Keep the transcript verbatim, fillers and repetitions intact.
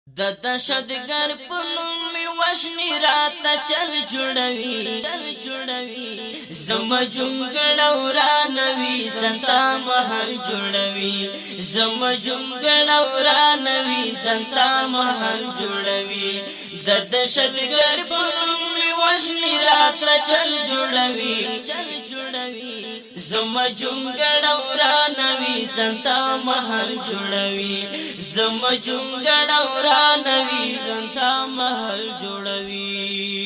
د دشتګر په نوم می وشنی راته چل جوړوي چل جوړوي زما جونګړو را نوي سنتا محل جوړوي زما جونګړو را نوي سنتا محل جوړوي د دشتګر په نوم می وشنی راته چل جوړوي چل جوړوي زما جونګړو را نوي سنتا محل جوړوي زما جونګړو را نوي سنتا محل جوړوي